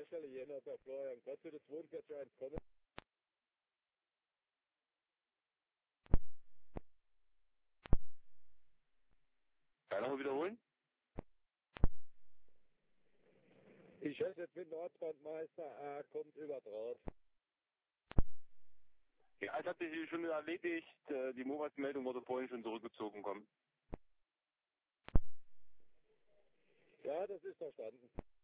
Lehrstelle Jena bei Florian Kotze, das Wohnkärtchen 1 kommen. Kann ich nochmal wiederholen? Ich hätte jetzt mit Nordbrandmeister A, kommt über Draht. Ja, es hat sich schon erledigt. Die Monatsmeldung wurde vorhin schon zurückgezogen kommen. Ja, das ist verstanden.